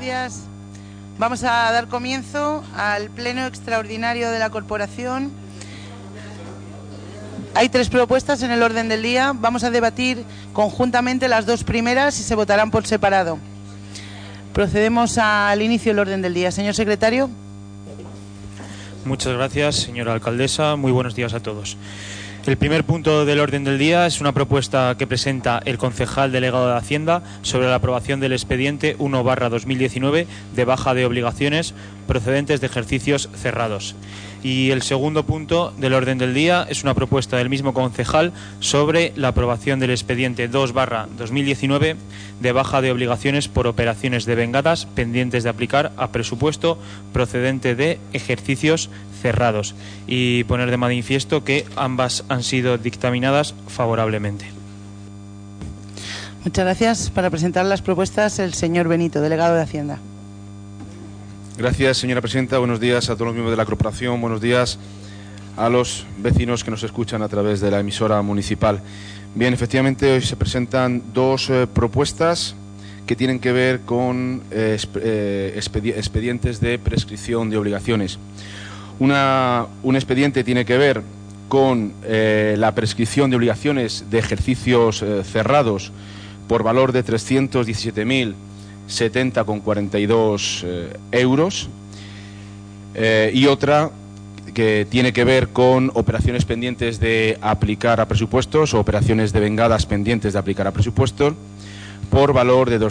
días. Vamos a dar comienzo al pleno extraordinario de la corporación. Hay 3 propuestas en el orden del día. Vamos a debatir conjuntamente las 2 primeras y se votarán por separado. Procedemos al inicio del orden del día. Señor secretario. Muchas gracias, señora alcaldesa. Muy buenos días a todos. El primer punto del orden del día es una propuesta que presenta el concejal delegado de Hacienda sobre la aprobación del expediente 1/2019 de baja de obligaciones procedentes de ejercicios cerrados. Y el segundo punto del orden del día es una propuesta del mismo concejal sobre la aprobación del expediente 2/2019 de baja de obligaciones por operaciones devengadas pendientes de aplicar a presupuesto procedente de ejercicios cerrados, y poner de manifiesto que ambas han sido dictaminadas favorablemente. Muchas gracias. Para presentar las propuestas, el señor Benito, delegado de Hacienda. Gracias, señora presidenta. Buenos días a todos los miembros de la corporación. Buenos días a los vecinos que nos escuchan a través de la emisora municipal. Bien, efectivamente, hoy se presentan 2 propuestas que tienen que ver con expedientes de prescripción de obligaciones. Un expediente tiene que ver con la prescripción de obligaciones de ejercicios cerrados por valor de 317.070,42 euros, y otra que tiene que ver con operaciones pendientes de aplicar a presupuestos o operaciones devengadas pendientes de aplicar a presupuestos por valor de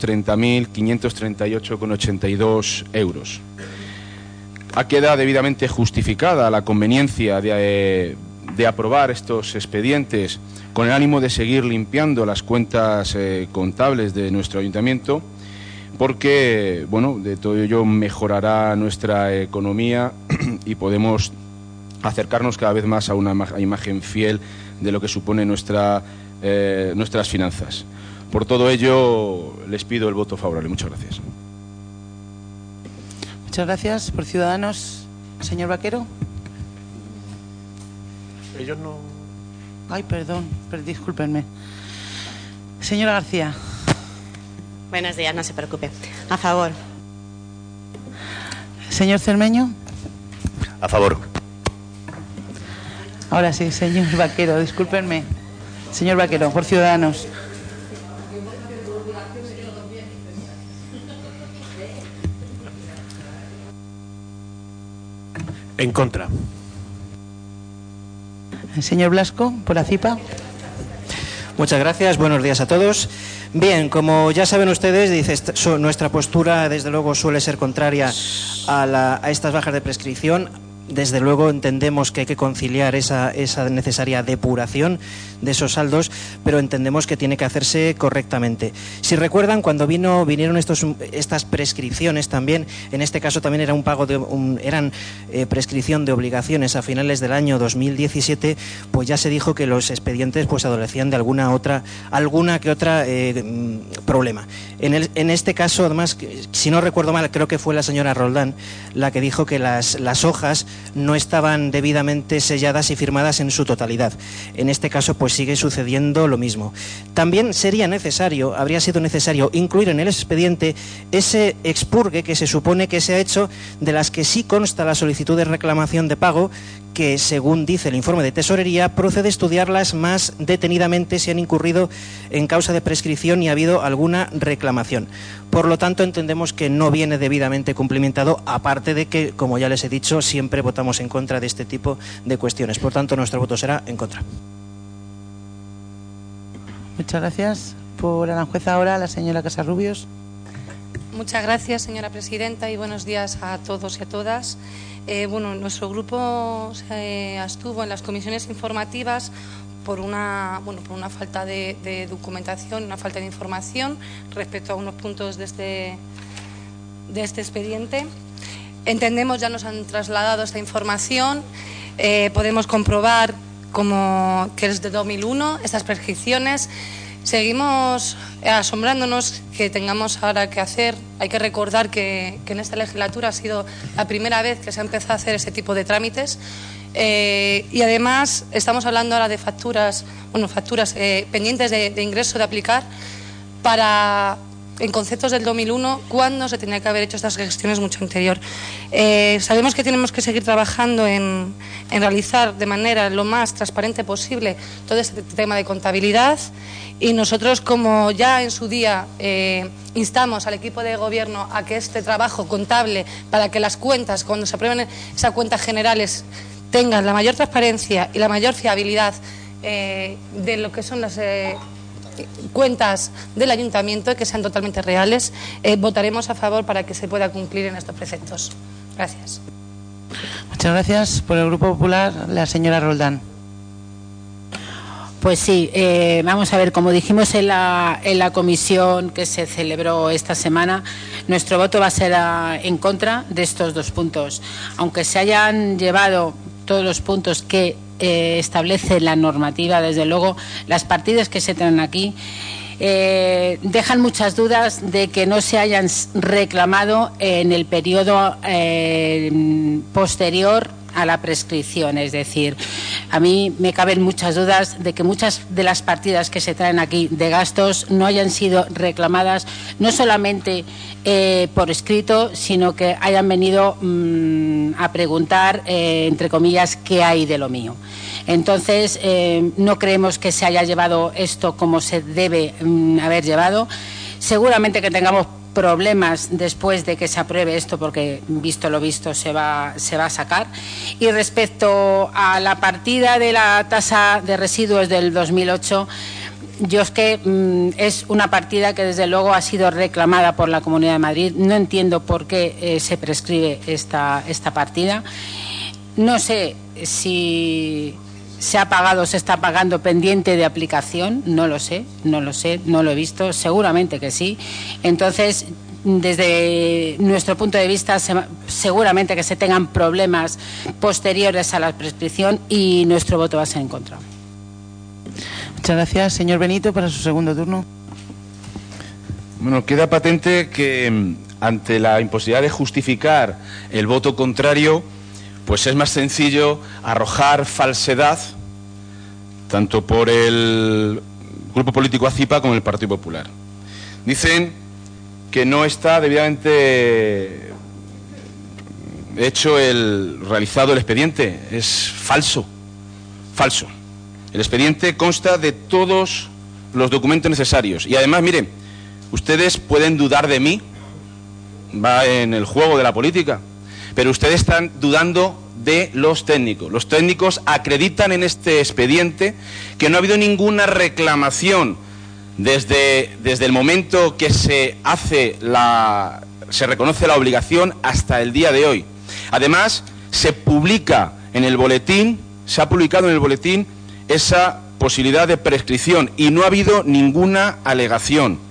230.538,82 euros. Queda debidamente justificada la conveniencia de aprobar estos expedientes con el ánimo de seguir limpiando las cuentas contables de nuestro ayuntamiento, porque, bueno, de todo ello mejorará nuestra economía y podemos acercarnos cada vez más a una imagen fiel de lo que supone nuestras finanzas. Por todo ello, les pido el voto favorable. Muchas gracias. Muchas gracias. Por Ciudadanos, señor Vaquero. Ellos no... Ay, perdón, discúlpenme. Señora García. Buenos días, no se preocupe. A favor. Señor Cermeño. A favor. Ahora sí, señor Vaquero, discúlpenme. Señor Vaquero, por Ciudadanos. En contra. El señor Blasco, por ACIPA. Muchas gracias, buenos días a todos. Bien, como ya saben ustedes, nuestra postura desde luego suele ser contraria a estas bajas de prescripción. Desde luego entendemos que hay que conciliar esa necesaria depuración de esos saldos, pero entendemos que tiene que hacerse correctamente. Si recuerdan, cuando vinieron estas prescripciones también, en este caso también era eran prescripción de obligaciones a finales del año 2017, pues ya se dijo que los expedientes pues adolecían de alguna que otra problema. En este caso, además, si no recuerdo mal, creo que fue la señora Roldán la que dijo que las hojas no estaban debidamente selladas y firmadas en su totalidad. En este caso, pues sigue sucediendo lo mismo. También habría sido necesario incluir en el expediente ese expurgue que se supone que se ha hecho de las que sí consta la solicitud de reclamación de pago, que según dice el informe de Tesorería procede estudiarlas más detenidamente si han incurrido en causa de prescripción y ha habido alguna reclamación. Por lo tanto, entendemos que no viene debidamente cumplimentado, aparte de que, como ya les he dicho, siempre votamos en contra de este tipo de cuestiones. Por tanto, nuestro voto será en contra. Muchas gracias. Por Aranjuez ahora, la señora Casarrubios. Muchas gracias, señora presidenta, y buenos días a todos y a todas. Nuestro grupo se abstuvo en las comisiones informativas por una falta de documentación, una falta de información respecto a unos puntos de este expediente. Entendemos, ya nos han trasladado esta información, podemos comprobar que desde 2001 estas prescripciones. Seguimos asombrándonos que tengamos ahora que hacer. Hay que recordar que en esta legislatura ha sido la primera vez que se ha empezado a hacer ese tipo de trámites, y además estamos hablando ahora de facturas pendientes de ingreso de aplicar para en conceptos del 2001 cuando se tenía que haber hecho estas gestiones mucho anterior. Sabemos que tenemos que seguir trabajando en realizar de manera lo más transparente posible todo este tema de contabilidad, y nosotros, como ya en su día instamos al equipo de gobierno a que este trabajo contable, para que las cuentas, cuando se aprueben esas cuentas generales, tengan la mayor transparencia y la mayor fiabilidad de lo que son las cuentas del ayuntamiento, y que sean totalmente reales, votaremos a favor para que se pueda cumplir en estos preceptos. Gracias. Muchas gracias. Por el Grupo Popular, la señora Roldán. Pues sí, vamos a ver, como dijimos en la comisión que se celebró esta semana, nuestro voto va a ser en contra de estos dos puntos. Aunque se hayan llevado todos los puntos que establece la normativa, desde luego, las partidas que se traen aquí dejan muchas dudas de que no se hayan reclamado en el periodo posterior a la prescripción. Es decir, a mí me caben muchas dudas de que muchas de las partidas que se traen aquí de gastos no hayan sido reclamadas, no solamente por escrito, sino que hayan venido a preguntar, entre comillas, qué hay de lo mío. Entonces, no creemos que se haya llevado esto como se debe haber llevado. Seguramente que tengamos problemas después de que se apruebe esto, porque visto lo visto se va a sacar. Y respecto a la partida de la tasa de residuos del 2008, yo es que es una partida que desde luego ha sido reclamada por la Comunidad de Madrid. No entiendo por qué se prescribe esta partida. No sé si se ha pagado o se está pagando pendiente de aplicación, no lo sé, no lo he visto, seguramente que sí. Entonces, desde nuestro punto de vista, seguramente que se tengan problemas posteriores a la prescripción, y nuestro voto va a ser en contra. Muchas gracias. Señor Benito, para su segundo turno. Bueno, queda patente que ante la imposibilidad de justificar el voto contrario, pues es más sencillo arrojar falsedad tanto por el Grupo Político ACIPA como el Partido Popular. Dicen que no está debidamente realizado el expediente. Es falso. El expediente consta de todos los documentos necesarios. Y además, miren, ustedes pueden dudar de mí, va en el juego de la política, pero ustedes están dudando de los técnicos. Los técnicos acreditan en este expediente que no ha habido ninguna reclamación desde el momento que se reconoce la obligación hasta el día de hoy. Además, se ha publicado en el boletín esa posibilidad de prescripción y no ha habido ninguna alegación.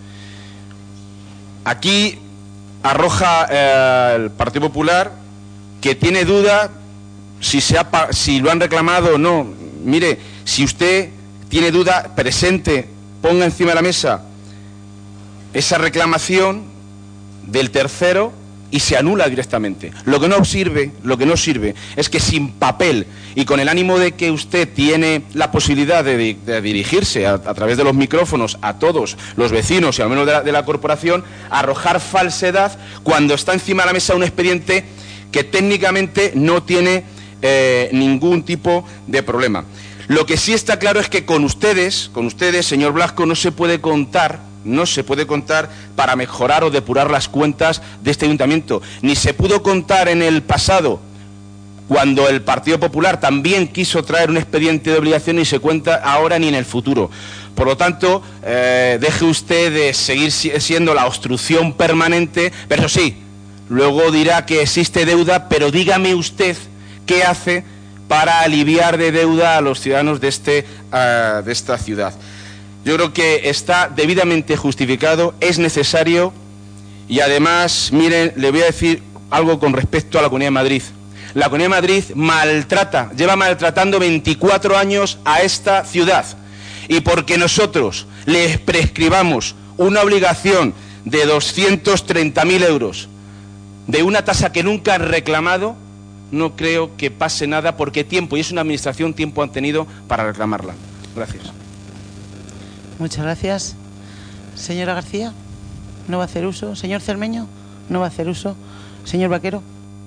Aquí arroja el Partido Popular que tiene duda si lo han reclamado o no. Mire, si usted tiene duda, presente, ponga encima de la mesa esa reclamación del tercero y se anula directamente. Lo que no sirve es que sin papel y con el ánimo de que usted tiene la posibilidad de dirigirse a través de los micrófonos a todos los vecinos y al menos de la corporación, arrojar falsedad cuando está encima de la mesa un expediente que técnicamente no tiene ningún tipo de problema. Lo que sí está claro es que con ustedes, señor Blasco, no se puede contar para mejorar o depurar las cuentas de este ayuntamiento. Ni se pudo contar en el pasado, cuando el Partido Popular también quiso traer un expediente de obligación, ni se cuenta ahora ni en el futuro. Por lo tanto, deje usted de seguir siendo la obstrucción permanente, pero sí, luego dirá que existe deuda, pero dígame usted qué hace para aliviar de deuda a los ciudadanos de esta ciudad. Yo creo que está debidamente justificado, es necesario, y además, miren, le voy a decir algo con respecto a la Comunidad de Madrid. La Comunidad de Madrid lleva maltratando 24 años a esta ciudad, y porque nosotros les prescribamos una obligación de 230.000 euros de una tasa que nunca han reclamado, no creo que pase nada, porque tiempo, y es una administración, tiempo han tenido para reclamarla. Gracias. Muchas gracias. Señora García. No va a hacer uso. Señor Cermeño, no va a hacer uso. Señor Vaquero.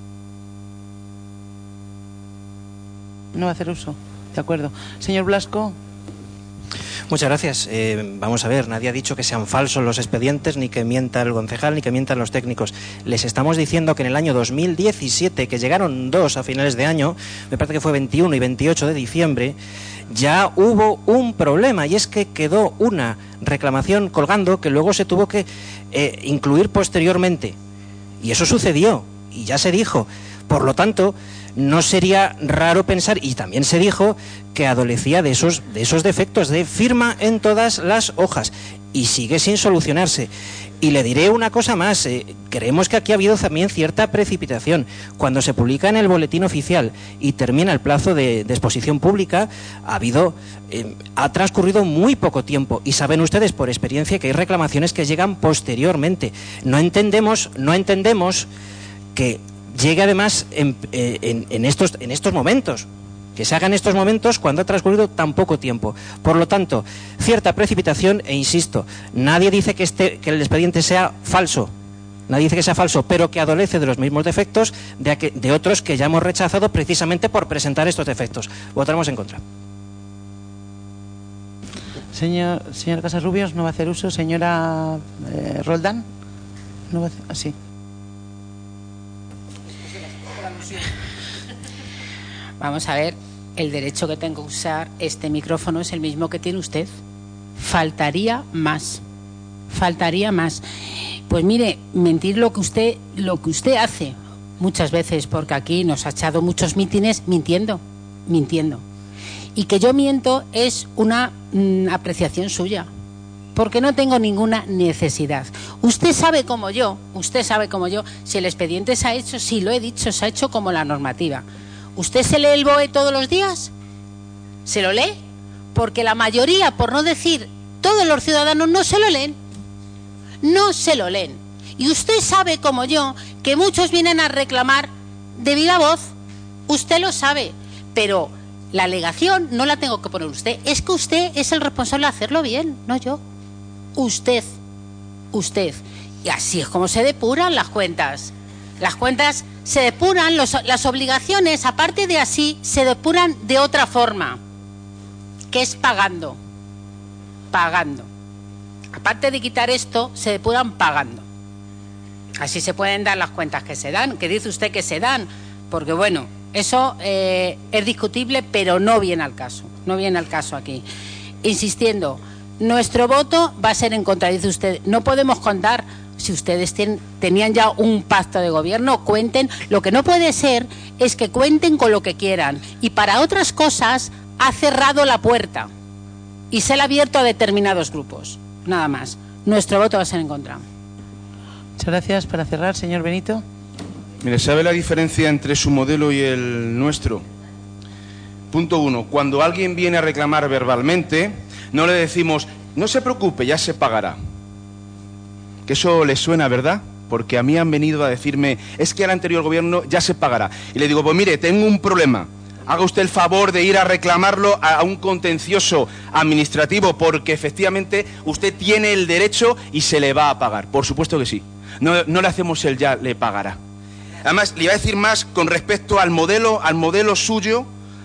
No va a hacer uso. De acuerdo. Señor Blasco. Muchas gracias. Vamos a ver, nadie ha dicho que sean falsos los expedientes, ni que mienta el concejal, ni que mientan los técnicos. Les estamos diciendo que en el año 2017, que llegaron 2 a finales de año, me parece que fue 21 y 28 de diciembre, ya hubo un problema, y es que quedó una reclamación colgando que luego se tuvo que incluir posteriormente. Y eso sucedió, y ya se dijo. Por lo tanto, no sería raro pensar, y también se dijo, que adolecía de esos defectos de firma en todas las hojas, y sigue sin solucionarse. Y le diré una cosa más, creemos que aquí ha habido también cierta precipitación. Cuando se publica en el boletín oficial y termina el plazo de exposición pública, ha transcurrido muy poco tiempo, y saben ustedes por experiencia que hay reclamaciones que llegan posteriormente. No entendemos que llegue además en estos momentos, que se haga en estos momentos cuando ha transcurrido tan poco tiempo. Por lo tanto, cierta precipitación, e insisto, nadie dice que el expediente sea falso, pero que adolece de los mismos defectos de otros que ya hemos rechazado precisamente por presentar estos defectos. Votaremos en contra. Señor Casarrubios, no va a hacer uso. Señora Roldán, no va a hacer, sí. Vamos a ver, el derecho que tengo a usar este micrófono es el mismo que tiene usted. Faltaría más. Pues mire, mentir lo que usted hace muchas veces, porque aquí nos ha echado muchos mítines mintiendo. Y que yo miento es una apreciación suya, porque no tengo ninguna necesidad. Usted sabe como yo, si el expediente se ha hecho, sí lo he dicho, se ha hecho como la normativa. ¿Usted se lee el BOE todos los días? ¿Se lo lee? Porque la mayoría, por no decir todos los ciudadanos, no se lo leen. Y usted sabe como yo que muchos vienen a reclamar de viva voz. Usted lo sabe, pero la alegación no la tengo que poner usted. Es que usted es el responsable de hacerlo bien, no yo. Usted. Y así es como se depuran las cuentas. Las cuentas se depuran, las obligaciones, aparte de así, se depuran de otra forma, que es pagando. Aparte de quitar esto, se depuran pagando. Así se pueden dar las cuentas que se dan, que dice usted que se dan, porque bueno, eso es discutible, pero no viene al caso aquí. Insistiendo, nuestro voto va a ser en contra, dice usted. No podemos contar. Si ustedes tenían ya un pacto de gobierno, cuenten. Lo que no puede ser es que cuenten con lo que quieran, y para otras cosas ha cerrado la puerta y se la ha abierto a determinados grupos. Nada más. Nuestro voto va a ser en contra. Muchas gracias. Para cerrar, señor Benito. Mire, ¿sabe la diferencia entre su modelo y el nuestro? Punto 1. Cuando alguien viene a reclamar verbalmente, no le decimos, no se preocupe, ya se pagará. Que eso les suena, ¿verdad? Porque a mí han venido a decirme, es que al anterior gobierno ya se pagará. Y le digo, pues mire, tengo un problema. Haga usted el favor de ir a reclamarlo a un contencioso administrativo, porque efectivamente usted tiene el derecho y se le va a pagar. Por supuesto que sí. No le hacemos el ya le pagará. Además, le iba a decir más con respecto al modelo suyo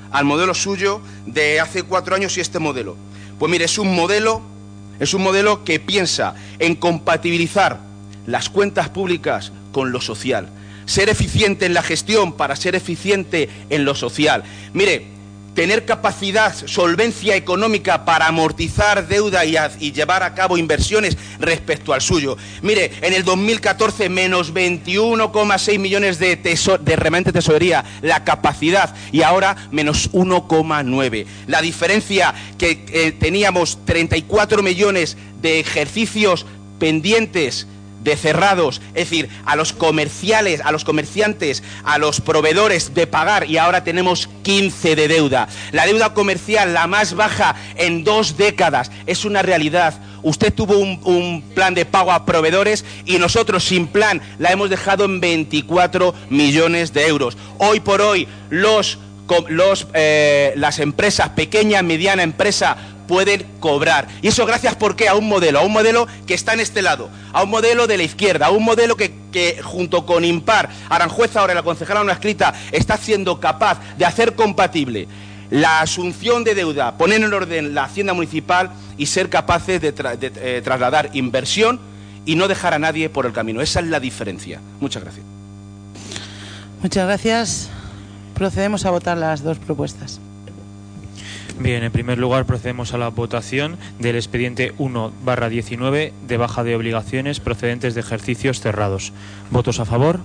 de hace 4 años y este modelo. Pues mire, es un modelo que piensa en compatibilizar las cuentas públicas con lo social. Ser eficiente en la gestión para ser eficiente en lo social. Mire, tener capacidad, solvencia económica para amortizar deuda y llevar a cabo inversiones respecto al suyo. Mire, en el 2014 menos 21,6 millones de remanente de tesorería la capacidad, y ahora menos 1,9. La diferencia que teníamos 34 millones de ejercicios pendientes de cerrados, es decir, a los comerciantes, a los proveedores de pagar, y ahora tenemos 15 de deuda. La deuda comercial, la más baja en 2 décadas, es una realidad. Usted tuvo un plan de pago a proveedores y nosotros sin plan la hemos dejado en 24 millones de euros. Hoy por hoy las empresas, pequeña, mediana empresa, pueden cobrar. Y eso gracias, ¿por qué? A un modelo que está en este lado, a un modelo de la izquierda, a un modelo que junto con Impar, Aranjuez ahora, la concejala no escrita, está siendo capaz de hacer compatible la asunción de deuda, poner en orden la hacienda municipal y ser capaces de trasladar inversión y no dejar a nadie por el camino. Esa es la diferencia. Muchas gracias. Muchas gracias. Procedemos a votar las dos propuestas. Bien, en primer lugar procedemos a la votación del expediente 1/19 de baja de obligaciones procedentes de ejercicios cerrados. ¿Votos a favor?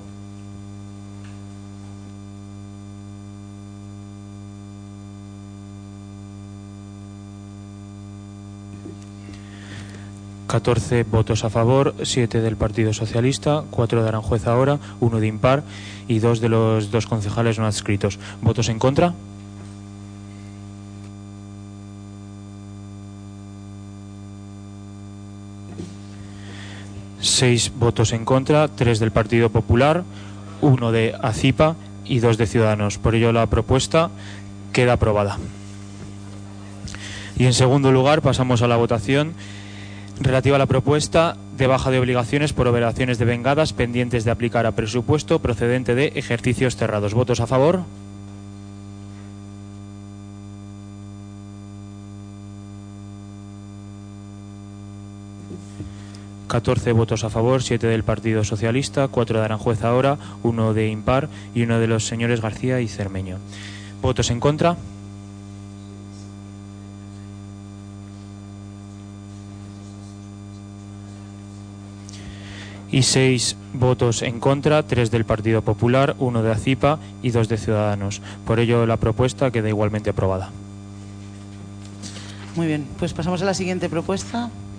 ...14 votos a favor, 7 del Partido Socialista, 4 de Aranjuez ahora, 1 de Impar y 2 de los 2 concejales no adscritos. ¿Votos en contra? ...6 votos en contra, 3 del Partido Popular, 1 de ACIPA y 2 de Ciudadanos. Por ello la propuesta queda aprobada. Y en segundo lugar pasamos a la votación relativa a la propuesta de baja de obligaciones por operaciones devengadas pendientes de aplicar a presupuesto procedente de ejercicios cerrados. ¿Votos a favor? ...14 votos a favor, 7 del Partido Socialista, 4 de Aranjuez ahora, 1 de Impar y 1 de los señores García y Cermeño. ¿Votos en contra? Y 6 votos en contra, 3 del Partido Popular, 1 de ACIPA y 2 de Ciudadanos. Por ello la propuesta queda igualmente aprobada. Muy bien, pues pasamos a la siguiente propuesta.